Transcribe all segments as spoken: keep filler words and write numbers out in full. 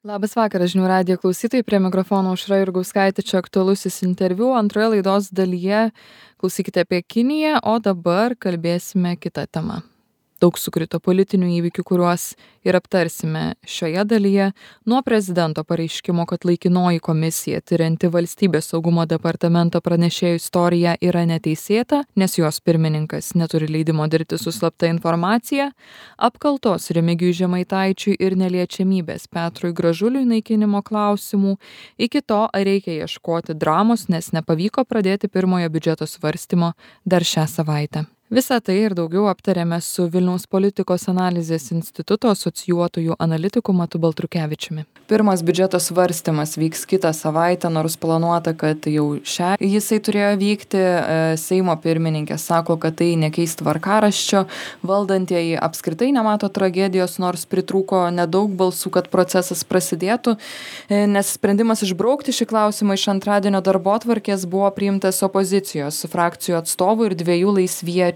Labas vakaras, žinių radijo klausytojai, prie mikrofono Aušra Jurgauskaitė, čia aktualusis interviu. Antroje laidos dalyje klausykite apie Kiniją, o dabar kalbėsime kitą temą. Daug sukrito politinių įvykių, kuriuos ir aptarsime šioje dalyje. Nuo prezidento pareiškimo, kad laikinoji komisija tyrianti valstybės saugumo departamento pranešėjų istoriją yra neteisėta, nes jos pirmininkas neturi leidimo dirbti su slapta informacija, apkaltos Remigijui Žemaitaičiui ir neliečiamybės Petrui Gražuliui naikinimo klausimų, iki to, ar reikia ieškoti dramos, nes nepavyko pradėti pirmojo biudžeto svarstymo dar šią savaitę. Visą tai ir daugiau aptarėme su Vilniaus politikos analizės instituto asocijuotojų analitiku Matu Baltrukevičiumi. Pirmas biudžeto svarstymas vyks kitą savaitę, nors planuota, kad jau šią jisai turėjo vykti. Seimo pirmininkė sako, kad tai nekeis tvarkaraščio. Valdantieji apskritai nemato tragedijos, nors pritrūko nedaug balsų, kad procesas prasidėtų, nes sprendimas išbraukti šį klausimą iš antradienio darbotvarkės buvo priimtas opozicijos frakcijų atstovų ir dviejų laisviečių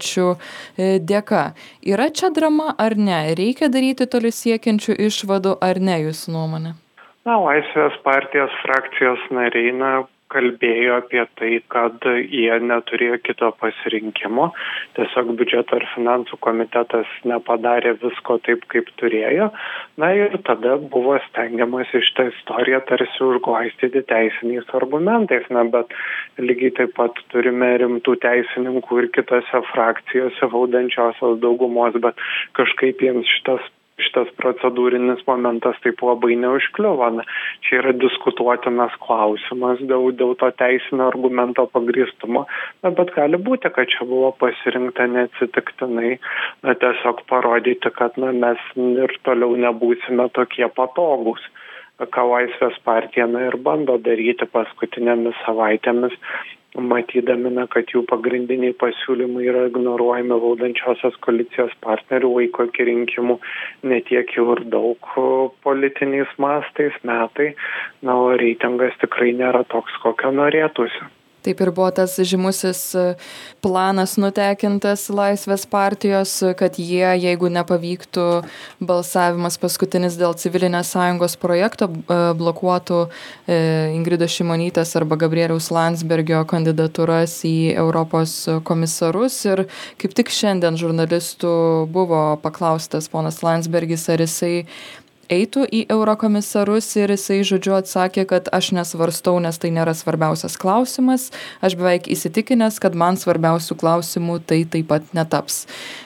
dėka. Yra čia drama ar ne? Reikia daryti toli siekiančių išvadų ar ne, jūsų nuomonė? Na, Laisvės partijos frakcijos nariai na, kalbėjo apie tai, kad jie neturėjo kito pasirinkimo. Tiesiog biudžeto ir finansų komitetas nepadarė visko taip, kaip turėjo. Na ir tada buvo stengiamas šitą istoriją tarsi užglaistyti teisiniais argumentais. Na, bet lygiai taip pat turime rimtų teisininkų ir kitose frakcijose valdančiosios daugumos, bet kažkaip jiems šitas šitas procedūrinis momentas taip labai neužkliuvo. Na, čia yra diskutuotinas klausimas dėl, dėl to teisinio argumento pagrįstumo, na, bet gali būti, kad čia buvo pasirinkta neatsitiktinai, na, tiesiog parodyti, kad na, mes ir toliau nebūsime tokie patogūs, ką Laisvės partija na, ir bando daryti paskutinėmis savaitėmis, matydami, na, kad jų pagrindiniai pasiūlymai yra ignoruojami valdančiosios koalicijos partnerių laiko iki rinkimų netiek jau ir daug politiniais mastais metai, na, o reitingas tikrai nėra toks, kokio norėtųsi. Taip ir buvo tas žymusis planas nutekintas Laisvės partijos, kad jie, jeigu nepavyktų balsavimas paskutinis dėl civilinės sąjungos projekto, blokuotų Ingridos Šimonytės arba Gabrieliaus Landsbergio kandidatūras į Europos komisarus. Ir kaip tik šiandien žurnalistų buvo paklaustas ponas Landsbergis, ar jisai eitų į eurokomisarus ir jisai, žodžiu, atsakė, kad aš nesvarstau, nes tai nėra svarbiausias klausimas. Aš beveik įsitikinęs, kad man svarbiausių klausimų tai taip pat netaps.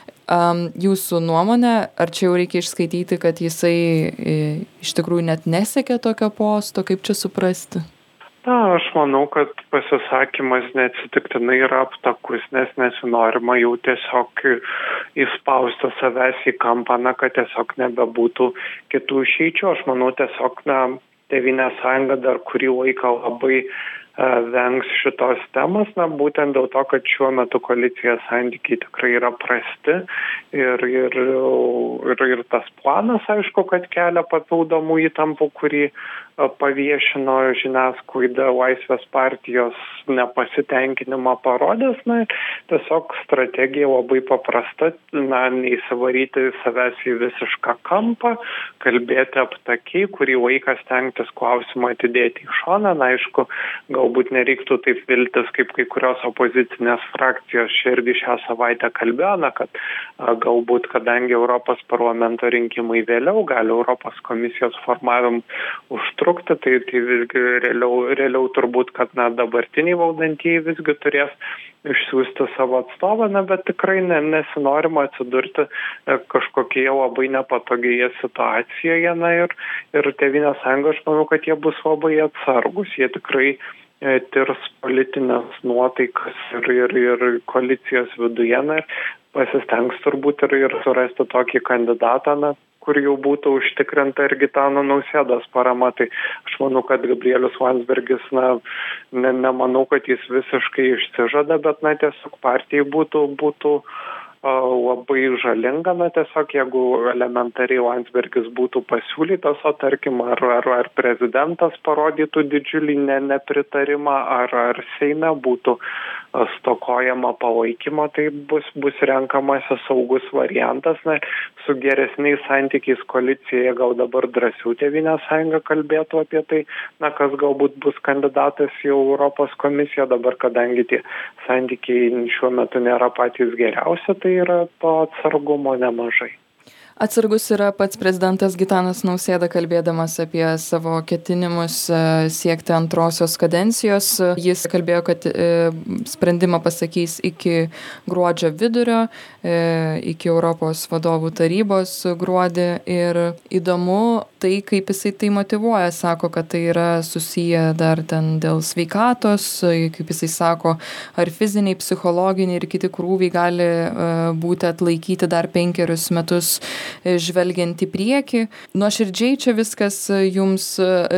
Um, jūsų nuomonė, ar čia jau reikia išskaityti, kad jisai e, iš tikrųjų net nesiekė tokio posto, kaip čia suprasti? Na, aš manau, kad pasisakymas neatsitiktinai yra aptakus, nes nesinorima jau tiesiog įspausti savęs į kampą, na, kad tiesiog nebebūtų kitų išeičių. Aš manau, tiesiog, na, Tėvynės sąjunga dar kurį laiką labai vengs šitos temos, na, būtent dėl to, kad šiuo metu koalicijos santykiai tikrai yra prasti ir, ir, ir, ir tas planas, aišku, kad kelia papildomų įtampų, kurį paviešino žiniasklaida Laisvės partijos nepasitenkinimą parodęs, na, tiesiog strategija labai paprasta, na, neįsivaryti savęs į visišką kampą, kalbėti aptakiai, kurį laiką stengtis klausimą atidėti į šoną, na, aišku, galbūt nereiktų taip viltis, kaip kai kurios opozicinės frakcijos čia irgi šią savaitę kalbėjo, na, kad a, galbūt, kadangi Europos parlamento rinkimai vėliau, gali Europos komisijos formavim užtrukti, tai, tai visgi realiau, realiau turbūt, kad na, dabartiniai valdantieji visgi turės išsiųsti savo atstovą, na, bet tikrai ne, nesinorima atsidurti e, kažkokioje labai nepatogioje situacijoje, na, ir, ir Tėvynės sąjunga, aš manau, kad jie bus labai atsargus, jie tikrai e, tirs politinės nuotaikas ir, ir, ir koalicijos viduje, na, pasistengs turbūt ir, ir surasti tokį kandidatą, na, kur jau būtų užtikrinta ir Gitano Nausėdos parama. Tai aš manau, kad Gabrielius Landsbergis, na, ne, nemanau, kad jis visiškai išsižada, bet, na, tiesiog partijai būtų, būtų labai žalinga, na tiesiog jeigu elementariai Landsbergis būtų pasiūlytas, o tarkim, ar, ar, ar prezidentas parodytų didžiulį ne, nepritarimą, ar, ar Seime būtų stokojama palaikymo, tai bus, bus renkamasis saugus variantas. Na, su geresniais santykiais koalicijoje gal dabar drąsiau Tėvynės sąjunga kalbėtų apie tai, na, kas galbūt bus kandidatas į Europos komisiją. Dabar, kadangi tie santykiai šiuo metu nėra patys geriausi, tai yra to atsargumo nemažai. Atsargus yra pats prezidentas Gitanas Nausėda, kalbėdamas apie savo ketinimus siekti antrosios kadencijos. Jis kalbėjo, kad sprendimą pasakys iki gruodžio vidurio, iki Europos vadovų tarybos gruodį. Ir įdomu tai, kaip jisai tai motyvuoja. Sako, kad tai yra susiję dar ten dėl sveikatos, kaip jisai sako, ar fiziniai, psichologiniai ir kiti krūviai gali būti atlaikyti dar penkerius metus žvelgiant į priekį. Nuoširdžiai čia viskas jums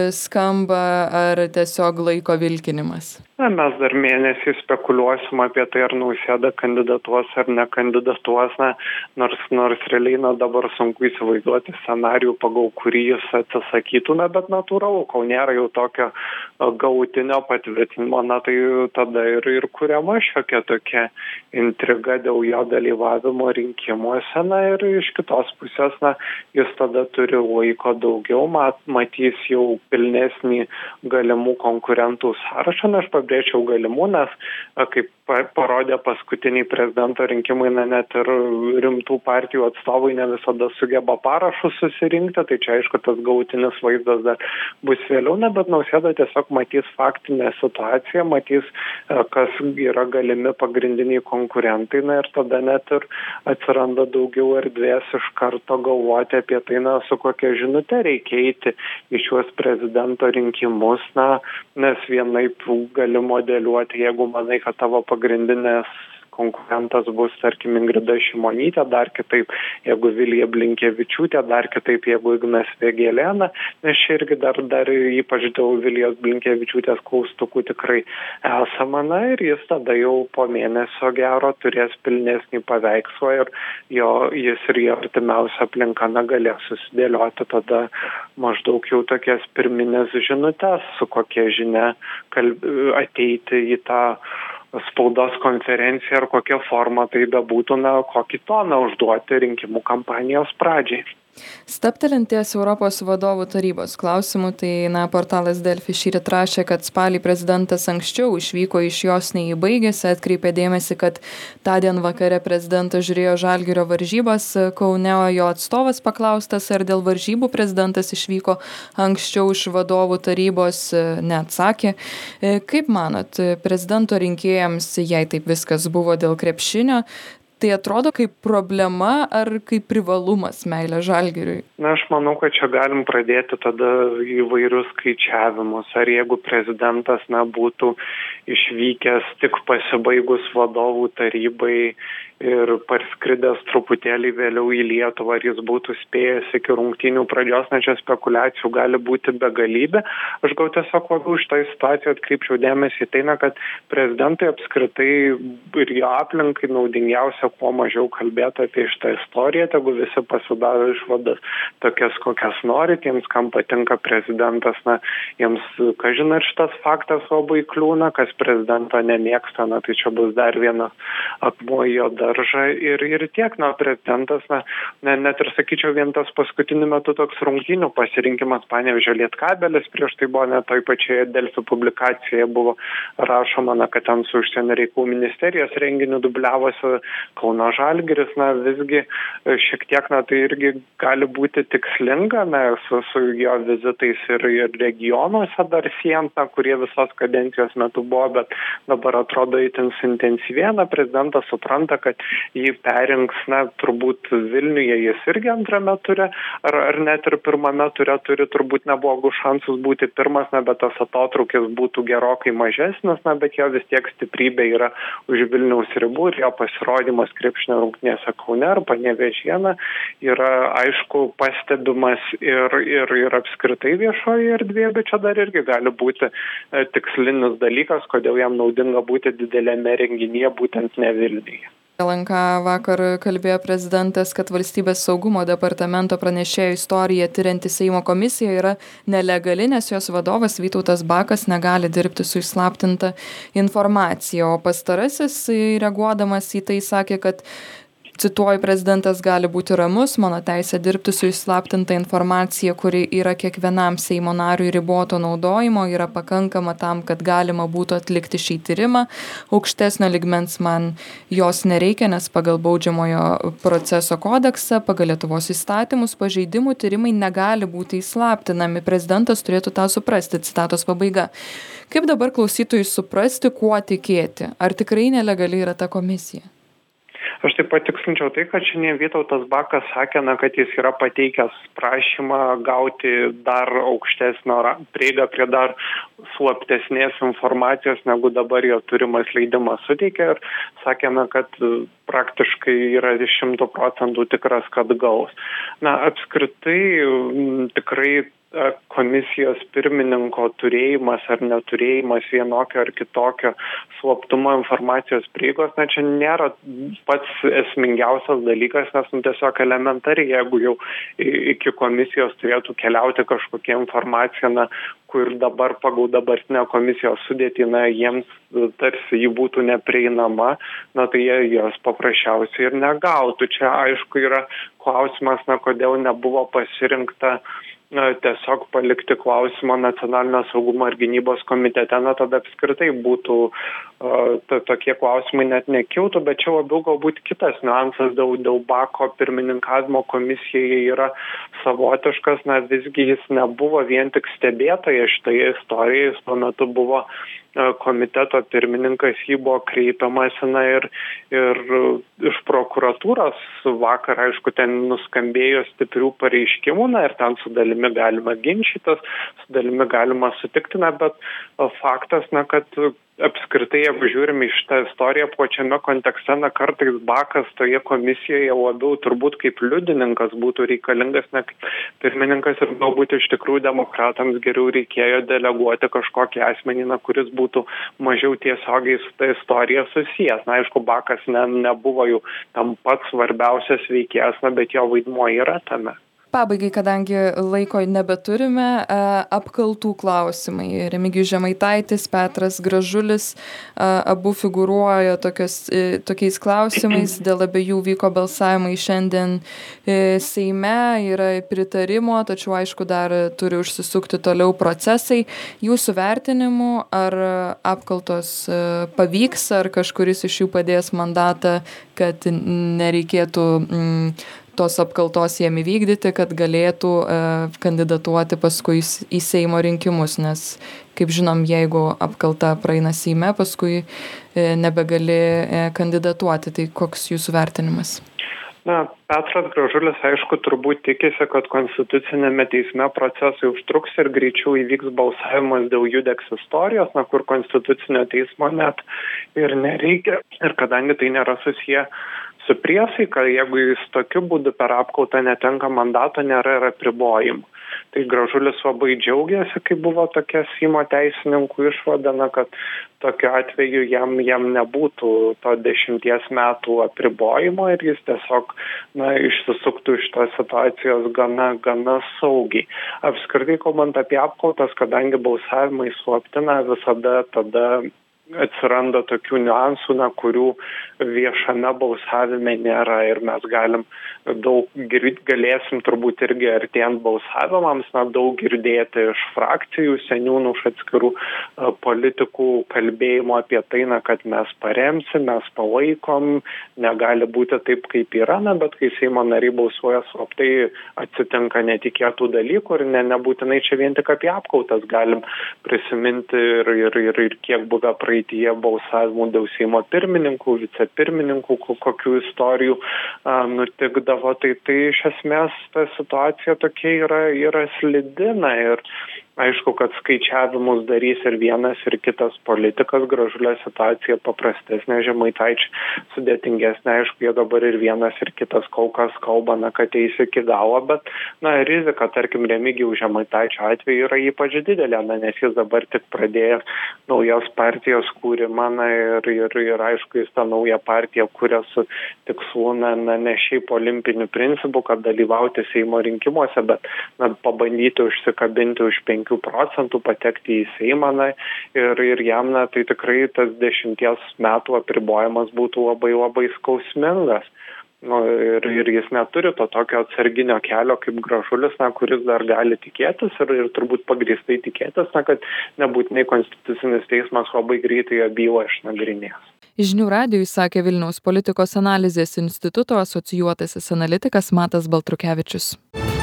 skamba ar tiesiog laiko vilkinimas? Na, mes dar mėnesį spekuliuosim apie tai, ar Nausėda kandidatuos ar nekandidatuos, na, nors, nors realiai na, dabar sunku įsivaizduoti scenarijų, pagal kurį jis atsisakytų, na, bet natūralu, kol nėra jau tokio galutinio patvirtinimo, na, tai tada ir, ir kuriama šiokia tokia intriga dėl jo dalyvavimo rinkimuose, na, ir iš kitos pusės, na, jis tada turi laiko daugiau, mat, matys jau pilnesnį galimų konkurentų sąrašą, na, aš pabrėčiau galimų, nes kaip parodė paskutiniai prezidento rinkimai, na, net ir rimtų partijų atstovai ne visada sugeba parašus susirinkti, tai čia aišku tas galutinis vaizdas dar bus vėliau, na, bet Nausėda tiesiog matys faktinę situaciją, matys, kas yra galimi pagrindiniai konkurentai, na, ir tada net ir atsiranda daugiau erdvės iš karto galvoti apie tai, na, su kokia žinute reikia eiti į šiuos prezidento rinkimus, na, nes vienaip gali modeliuoti, jeigu manai, kad tavo pagrindinės konkurentas bus, tarkim, Ingrida Šimonytė, dar kitaip, jeigu Vilija Blinkevičiūtė, dar kitaip, jeigu Ignas Vėgėlė, nes čia irgi dar, dar ypač dėl Vilijos Blinkevičiūtės klaustukų tikrai esama, na, ir jis tada jau po mėnesio gero turės pilnesnį paveikslą ir jo, jis ir jo artimiausia aplinka na, galės susidėlioti tada maždaug jau tokias pirminės žinutes, su kokia žinia kalb... ateiti į tą spaudos konferencija ar kokia forma tai bebūtų, na, kokį toną užduoti rinkimų kampanijos pradžiai. Stabtelint ties Europos vadovų tarybos klausimų, tai na, portalas Delfi šįryt rašė, kad spalį prezidentas anksčiau išvyko iš jos nei baigėsi, atkreipė dėmesį, kad tądien vakare prezidentas žiūrėjo Žalgirio varžybas Kaune, o jo atstovas paklaustas, ar dėl varžybų prezidentas išvyko anksčiau iš vadovų tarybos, neatsakė. Kaip manot, prezidento rinkėjams, jei taip viskas buvo dėl krepšinio, tai atrodo kaip problema ar kaip privalumas meilė Žalgiriui? Na, aš manau, kad čia galim pradėti tada įvairius skaičiavimus. Ar jeigu prezidentas na, būtų išvykęs tik pasibaigus vadovų tarybai ir parskridęs truputėlį vėliau į Lietuvą, ar jis būtų spėjęs iki rungtynių pradžios, na čia spekulacijų gali būti begalybė. Aš gal tiesiog labiau iš tą situaciją atkreipčiau dėmesį į tai, na, kad prezidentui apskritai ir jo aplinkai naudingiausia kuo mažiau kalbėti apie šitą istoriją, tegu visi pasidaro išvadas tokias, kokias nori, tiems, kam patinka prezidentas, na, jiems, ką žinai, šitas faktas labai kliūna, kas prezidento nemėgsta, na, tai čia bus dar vienas akmuo jo daržą ir, ir tiek, na, prezidentas, na, ne, net ir sakyčiau, vien tas paskutiniu metu toks rungtynių pasirinkimas Panevėžio Lietkabelis, prieš tai buvo net toj pačioje Delfi publikacijoje buvo rašoma, na, kad ten su užsienio reikalų ministerijos renginiu dubliavosi Kauno Žalgiris, na, visgi šiek tiek, na, tai irgi gali būti tikslinga, na, su, su jo vizitais ir, ir regionuose dar siejant, na, kurie visos kadencijos metu buvo, bet dabar atrodo itin intensyvė, na, prezidentas supranta, kad jį perinks, na, turbūt Vilniuje jis irgi antrame ture, ar, ar net ir pirmame ture turi turbūt neblogus šansus būti pirmas, na, bet tas atotrukis būtų gerokai mažesnis, na, bet jo vis tiek stiprybė yra už Vilniaus ribų ir jo pasirodymas krepšinio rungtynėse Kaune ar Panevėžyje yra, aišku, pastebimas ir, ir, ir apskritai viešoje erdvėje, bet čia dar irgi gali būti tikslinis dalykas, kodėl jam naudinga būti didelėme renginyje būtent ne Vilniuje. L N K vakar kalbėjo prezidentas, kad valstybės saugumo departamento pranešėjo istoriją tyrianti Seimo komisija yra nelegali, nes jos vadovas Vytautas Bakas negali dirbti su įslaptinta informacija. O pastarasis, reaguodamas į tai, sakė, kad cituoju, prezidentas gali būti ramus, mano teisė dirbti su įslaptinta informacija, kuri yra kiekvienam Seimo nariui riboto naudojimo, yra pakankama tam, kad galima būtų atlikti šį tyrimą. Aukštesnio ligmens man jos nereikia, nes pagal baudžiamojo proceso kodeksą, pagal Lietuvos įstatymus, pažeidimų tyrimai negali būti įslaptinami. Prezidentas turėtų tą suprasti, citatos pabaiga. Kaip dabar klausytojui suprasti, kuo tikėti? Ar tikrai nelegali yra ta komisija? Aš taip pat tikslinčiau tai, kad šiandien Vytautas Bakas sakė, na, kad jis yra pateikęs prašymą gauti dar aukštesnio prieigą prie dar slaptesnės informacijos, negu dabar jo turimas leidimas suteikia, ir sakė, na, kad praktiškai yra šimtų procentų tikras, kad gaus. Na, apskritai tikrai komisijos pirmininko turėjimas ar neturėjimas vienokio ar kitokio slaptumo informacijos prieigos, na, čia nėra pats esmingiausias dalykas, nes nu, tiesiog elementariai, jeigu jau iki komisijos turėtų keliauti kažkokia informacija, na, kur dabar pagal dabartinę komisijos sudėtį, na, jiems tarsi ji būtų neprieinama, na, tai jie jos paprasčiausiai ir negautų. Čia aišku yra klausimas, na, kodėl nebuvo pasirinkta na, tiesiog palikti klausimą nacionalinio saugumo ir gynybos komitete, na, tada apskritai būtų uh, tokie klausimai net nekiltų, bet čia labiau galbūt kitas niuansas dėl, dėl Bako pirmininkavimo komisijai yra savotiškas, na, visgi jis nebuvo vien tik stebėtojas šitoje istorijoje, jis tuo metu buvo komiteto pirmininkas, jį buvo kreipiamasi, na, ir, ir iš prokuratūros vakar, aišku, ten nuskambėjo stiprių pareiškimų, na, ir ten su dalimi galima ginčytis, su dalimi galima sutikti, na, bet faktas, na, kad apskritai, jeigu žiūrime į šitą istoriją plačiame kontekste, na, kartais Bakas toje komisijoje labiau turbūt kaip liudininkas būtų reikalingas, ne kaip pirmininkas, ir galbūt iš tikrųjų demokratams geriau reikėjo deleguoti kažkokį asmenį, na, kuris būtų mažiau tiesiogiai su ta istorija susijęs. Na, aišku, Bakas ne, nebuvo jau tam pats svarbiausias veikėjas, na, bet jo vaidmuo yra tame. Pabaigai, kadangi laiko nebeturime, apkaltų klausimai. Remigijus Žemaitaitis, Petras Gražulis, abu figūruoja tokios, tokiais klausimais. Dėl abiejų vyko balsavimai šiandien Seime, yra pritarimo, tačiau aišku dar turi užsisukti toliau procesai. Jūsų vertinimu, ar apkaltos pavyks, ar kažkuris iš jų padės mandatą, kad nereikėtų mm, tos apkaltos jiem įvykdyti, kad galėtų e, kandidatuoti paskui į Seimo rinkimus, nes, kaip žinom, jeigu apkalta praeina Seime, paskui e, nebegali e, kandidatuoti. Tai koks jūsų vertinimas? Na, Petras Gražulis, aišku, turbūt tikisi, kad konstitucinėme teisme procesai užtruks ir greičiau įvyks balsavimas dėl Judeks istorijos, na, kur konstitucinio teismo net ir nereikia. Ir kadangi tai nėra susiję su priesaika, jeigu jis tokiu būdu per apkaltą netenka mandato, nėra ir apribojimų. Tai Gražulis labai džiaugiasi, kai buvo tokia Seimo teisininkų išvada, na, kad tokiu atveju jam, jam nebūtų to dešimties metų apribojimo ir jis tiesiog, na, išsisuktų iš tos situacijos gana, gana saugiai. Apskritai, kalbant apie apkaltas, kadangi balsavimai slaptina, visada tada atsiranda tokių niuansų, na, kurių viešame balsavime nėra, ir mes galim daug galėsim turbūt irgi artėjant balsavimams, na, daug girdėti iš frakcijų, seniūnų, iš atskirų uh, politikų kalbėjimo apie tai, na, kad mes paremsim, mes palaikom, negali būti taip, kaip yra, na, bet kai Seimo nariai balsuoja slaptai, atsitinka netikėtų dalykų ir ne, nebūtinai čia vien tik apie apkaltas galim prisiminti ir, ir, ir, ir kiek buvę praeityje balsavimų dėl Seimo pirmininkų, vicepirmininkų, kokių istorijų a, nutikdavo, tai tai iš esmės ta situacija tokia yra, yra slidina ir Aišku, kad skaičiavimus darys ir vienas, ir kitas politikas. Gražulio situacija paprastesnė, Žemaitaičio sudėtingesnė. Aišku, jie dabar ir vienas, ir kitas kol kas kalba, na, kad eis iki galo, bet, na, rizika, tarkim, Remigijaus Žemaitaičio atveju yra ypač didelė, na, nes jis dabar tik pradėjo naujos partijos kūrimą, na, ir, ir, ir aišku, jis tą naują partiją kūrė su tikslu, na, na, ne šiaip olimpiniu principu, kad dalyvauti Seimo rinkimuose, bet, na, pabandyti užsikabinti už penkių procentų, patekti į Seimą, na, ir, ir jam, na, tai tikrai tas dešimties metų apribojimas būtų labai labai skausmingas. Nu, ir, ir jis neturi to tokio atsarginio kelio kaip Gražulis, na, kuris dar gali tikėtis ir, ir turbūt pagrįstai tikėtis, na, kad nebūtinai Konstitucinis teismas labai greitai jo bylą išnagrinės. Žinių radijui sakė Vilniaus politikos analizės instituto asocijuotasis analitikas Matas Baltrukevičius.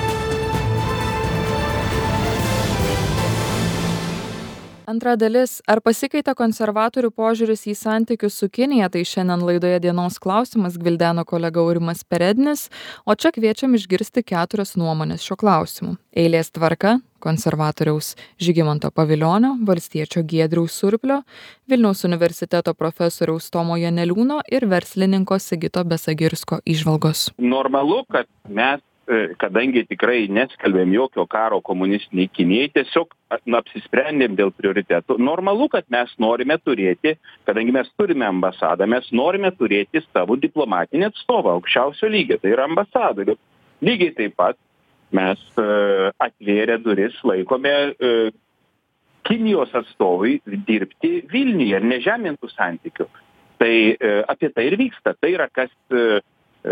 Antra dalis. Ar pasikeitė konservatorių požiūris į santykius su Kinija? Tai šiandien laidoje dienos klausimas gvildeno kolega Aurimas Perednis, o čia kviečiam išgirsti keturias nuomonės šiuo klausimu. Eilės tvarka - konservatoriaus Žygimanto Pavilionio, valstiečio Giedriaus Surplio, Vilniaus universiteto profesoriaus Tomo Janeliūno ir verslininko Sigito Besagirsko įžvalgos. Normalu, kad mes, kadangi tikrai neskelbėm jokio karo komunistiniai Kinijai, tiesiog na, apsisprendėm dėl prioritetų. Normalu, kad mes norime turėti, kadangi mes turime ambasadą, mes norime turėti savo diplomatinį atstovą aukščiausio lygio, tai yra ambasadorių. Lygiai taip pat mes e, atvėrę duris laikome e, Kinijos atstovui dirbti Vilniuje ir nežemintų santykių. Tai e, apie tai ir vyksta. Tai yra kas... E,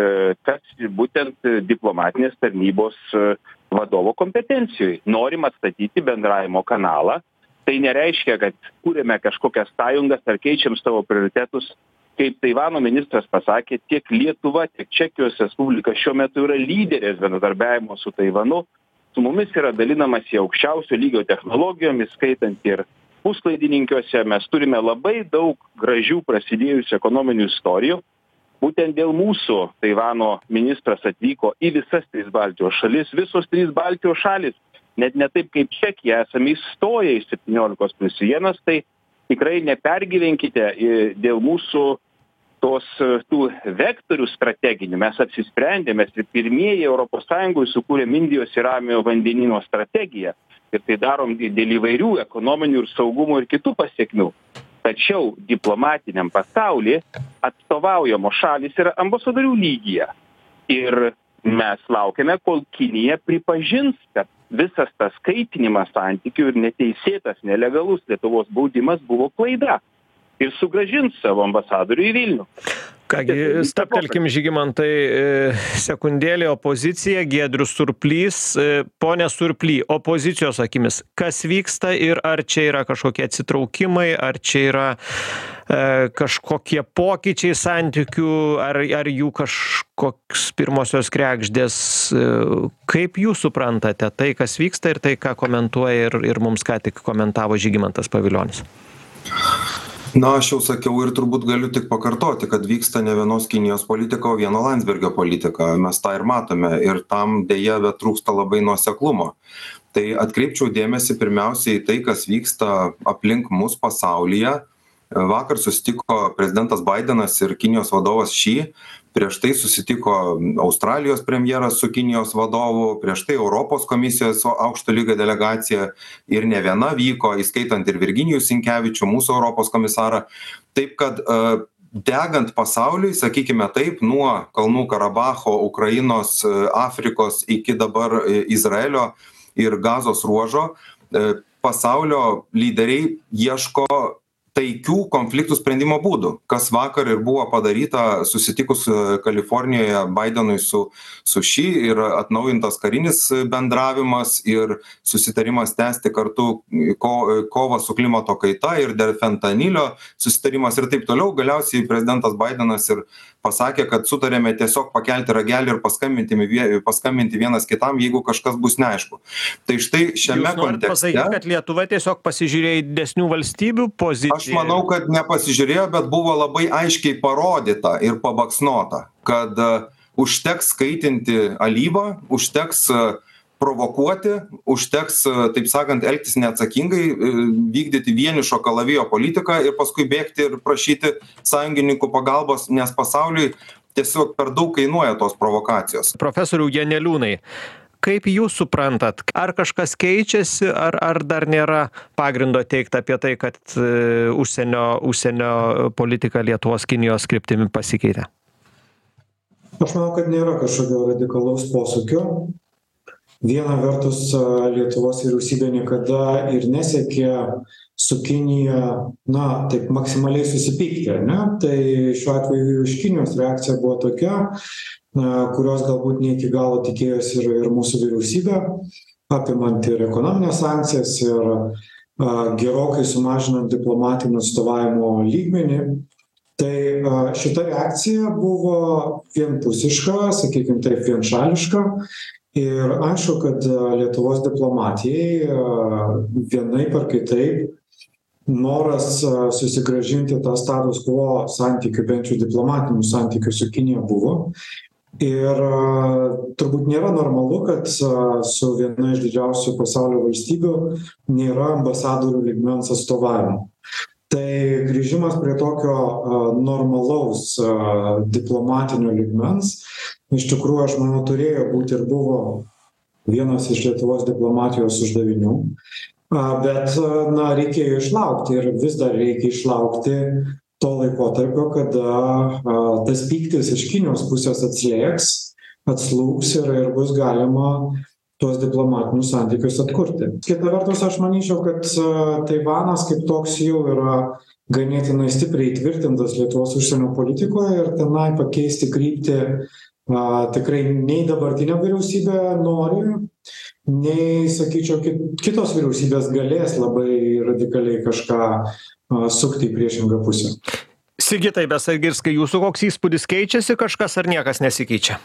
kas būtent diplomatinės tarnybos vadovo kompetencijoje. Norim atstatyti bendravimo kanalą. Tai nereiškia, kad kūrėme kažkokias sąjungas ar keičiam savo prioritetus. Kaip Taivano ministras pasakė, tiek Lietuva, tiek Čekijos Respublika šiuo metu yra lyderės bendradarbiavimo su Taivanu. Su mumis yra dalinamas į aukščiausio lygio technologijomis, skaitant ir puslaidininkiuose. Mes turime labai daug gražių prasidėjusių ekonominių istorijų. Būtent dėl mūsų Taivano ministras atvyko į visas tris Baltijos šalis. Visos trys Baltijos šalis, net ne taip kaip Čekija, esame įstoję į septyniolikos plius vienas, tai tikrai nepergyvenkite dėl mūsų tos tų vektorių strateginių. Mes apsisprendėme ir pirmieji Europos Sąjungoje sukūrėm Indijos ir Ramiojo vandenyno strategiją. Ir tai darom dėl įvairių ekonominių ir saugumo ir kitų pasiekmių. Tačiau diplomatiniam pasaulyje atstovaujamos šalys yra ambasadorių lygyje. Ir mes laukiame, kol Kinija pripažins, kad visas tas skaitinimas santykių ir neteisėtas, nelegalus Lietuvos baudimas buvo klaida. Ir sugrąžins savo ambasadorių į Vilnių. Kągi, stabtelkim, Žygimantai, sekundėlį opozicija, Giedrius Surplys. Pone Surply, opozicijos akimis, kas vyksta ir ar čia yra kažkokie atsitraukimai, ar čia yra e, kažkokie pokyčiai santykių, ar, ar jų kažkoks pirmosios kregždės. Kaip jūs suprantate tai, kas vyksta ir tai, ką komentuoja ir, ir mums ką tik komentavo Žygimantas Pavilionis? Na, aš jau sakiau ir turbūt galiu tik pakartoti, kad vyksta ne vienos Kinijos politika, o vieno Landsbergio politika. Mes tą ir matome ir tam dėja bet trūksta labai nuoseklumo. Tai atkreipčiau dėmesį pirmiausiai į tai, kas vyksta aplink mus pasaulyje. Vakar susitiko prezidentas Bidenas ir Kinijos vadovas Xi. Prieš tai susitiko Australijos premjeras su Kinijos vadovu, prieš tai Europos komisijos aukšto lygio delegacija ir ne viena vyko, įskaitant ir Virginijų Sinkevičių, mūsų Europos komisarą. Taip kad degant pasauliui, sakykime taip, nuo Kalnų Karabacho, Ukrainos, Afrikos iki dabar Izraelio ir Gazos ruožo, pasaulio lyderiai ieško taikių konfliktų sprendimo būdų, kas vakar ir buvo padaryta susitikus Kalifornijoje Bidenui su, su Xi ir atnaujintas karinis bendravimas ir susitarimas tęsti kartu ko, kovą su klimato kaita ir dėl fentanilio susitarimas ir taip toliau. Galiausiai prezidentas Bidenas ir pasakė, kad sutarėme tiesiog pakelti ragelį ir paskambinti, paskambinti vienas kitam, jeigu kažkas bus neaišku. Tai štai šiame kontekste... Jūs norit pasakyti, kad Lietuva tiesiog pasižiūrėjo į didesnių valstybių poziciją? Aš manau, kad nepasižiūrėjo, bet buvo labai aiškiai parodyta ir pabaksnota, kad uh, užteks skaitinti alyvą, užteks uh, provokuoti, užteks, taip sakant, elgtis neatsakingai, vykdyti vienišo kalavijo politiką ir paskui bėgti ir prašyti sąjungininkų pagalbos, nes pasauliui tiesiog per daug kainuoja tos provokacijos. Profesoriau Janeliūnai, kaip jūs suprantat, ar kažkas keičiasi, ar, ar dar nėra pagrindo teikti apie tai, kad uh, užsienio, užsienio politika Lietuvos Kinijos kryptimi pasikeitė? Aš manau, kad nėra kažkokio radikalaus posūkio. Viena vertus, Lietuvos vyriausybė niekada ir nesiekė su Kinija, na, taip maksimaliai susipykti, ne? Tai šiuo atveju iš Kinijos reakcija buvo tokia, kurios galbūt ne iki galo tikėjosi ir, ir mūsų vyriausybė, apimant ir ekonominės sankcijas, ir a, gerokai sumažinant diplomatinio atstovavimo lygmenį. Tai a, šita reakcija buvo vienpusiška, sakykime taip, vienšališka. Ir aišku, kad Lietuvos diplomatijai vienaip ar kitaip noras susigrąžinti tą status quo santykių, bent jau diplomatinių santykių su Kinija buvo. Ir turbūt nėra normalu, kad su viena iš didžiausių pasaulio valstybių nėra ambasadorių lygmens atstovavimo. Tai grįžimas prie tokio normalaus diplomatinio lygmens iš tikrųjų, aš manau, turėjo būti ir buvo vienas iš Lietuvos diplomatijos uždavinių, bet, na, reikėjo išlaukti ir vis dar reikia išlaukti to laikotarpio, kada tas pyktis iš Kinijos pusės atslėgs, atslūgs ir, ir bus galima tuos diplomatinius santykius atkurti. Kita vertus, aš manyčiau, kad Taivanas kaip toks jau yra ganėtinai stipriai įtvirtintas Lietuvos užsienio politikoje ir tenai pakeisti kryptį A, tikrai nei dabartinė vyriausybė nori, nei, sakyčiau, kitos vyriausybės galės labai radikaliai kažką a, sukti į priešingą pusę. Sigitai Besagirskai, jūsų koks įspūdis, keičiasi kažkas ar niekas nesikeičia?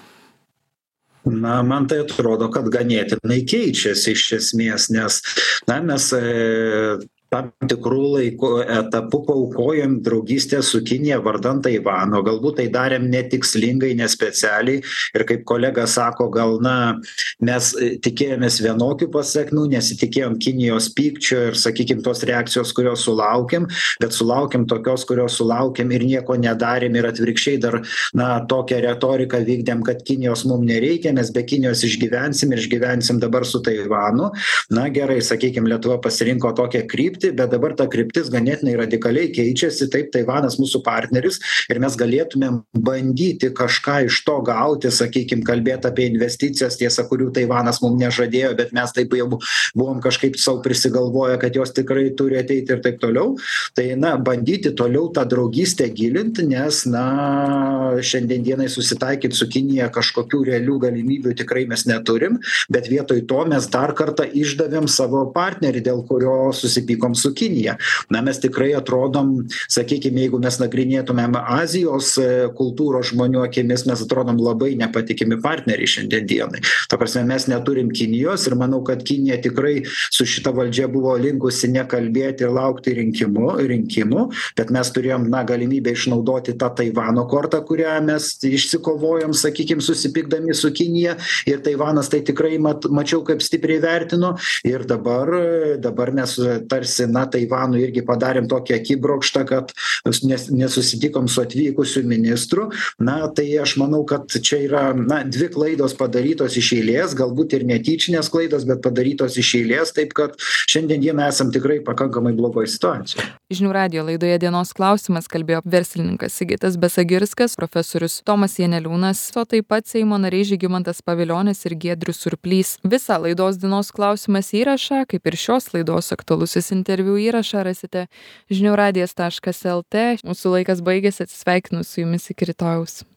Na, man tai atrodo, kad ganėtinai keičiasi iš esmės, nes, na, mes e, tam tikrų laikų etapų paaukojom draugystę su Kinija vardan Taivano. Galbūt tai darėm netikslingai, nespecialiai. Ir kaip kolega sako, gal, na, mes tikėjomės vienokių pasekmių, nesitikėjom Kinijos pykčio ir, sakykime, tos reakcijos, kurios sulaukėm, bet sulaukėm tokios, kurios sulaukėm ir nieko nedarėm ir atvirkščiai dar, na, tokią retoriką vykdėm, kad Kinijos mums nereikia, mes be Kinijos išgyvensim ir išgyvensim dabar su Taivanu. Na, gerai, sakykime, Lietuva pasirinko tokią kryptį, bet dabar ta kryptis ganėtinai radikaliai keičiasi, taip, Taivanas mūsų partneris ir mes galėtumėm bandyti kažką iš to gauti, sakykime, kalbėti apie investicijas, tiesa, kurių Taivanas mums nežadėjo, bet mes taip jau buvom kažkaip savo prisigalvoję, kad jos tikrai turi ateiti ir taip toliau. Tai, na, bandyti toliau tą draugystę gilinti, nes, na, šiandien dienai susitaikyti su Kinija kažkokių realių galimybių tikrai mes neturim, bet vietoj to mes dar kartą išdavėm savo partnerį, dėl kurio susipykom su Kinija. Na, mes tikrai atrodom, sakykime, jeigu mes nagrinėtumėm Azijos kultūros žmonių akimis, mes atrodom labai nepatikimi partneriai šiandien dienai. Ta prasme, mes neturim Kinijos ir manau, kad Kinija tikrai su šita valdžia buvo linkusi nekalbėti ir laukti rinkimų, rinkimų, bet mes turėjom, na, galimybę išnaudoti tą Taivano kortą, kurią mes išsikovojom, sakykime, susipykdami su Kinija ir Taivanas tai tikrai mat, mačiau, kaip stipriai vertino ir dabar, dabar mes tarsi, na, Taivanui irgi padarėm tokį akibrokštą, kad nes, nesusitikom su atvykusiu ministru. Na, tai aš manau, kad čia yra, na, dvi klaidos padarytos iš eilės, galbūt ir netyčinės klaidos, bet padarytos iš eilės, taip kad šiandien dieną esam tikrai pakankamai blogoje situacijoje. Žinių radijo laidoje Dienos klausimas kalbėjo verslininkas Sigitas Besagirskas, profesorius Tomas Janeliūnas, o taip pat Seimo nariai Žygimantas Pavilionis ir Giedrius Surplys. Visą laidos Dienos klausimas įrašą, kaip ir šios laidos aktualusis interviu įrašą rasite žinių radijas taškas lt. Mūsų laikas baigėsi, atsisveikinu su jumis iki rytojaus.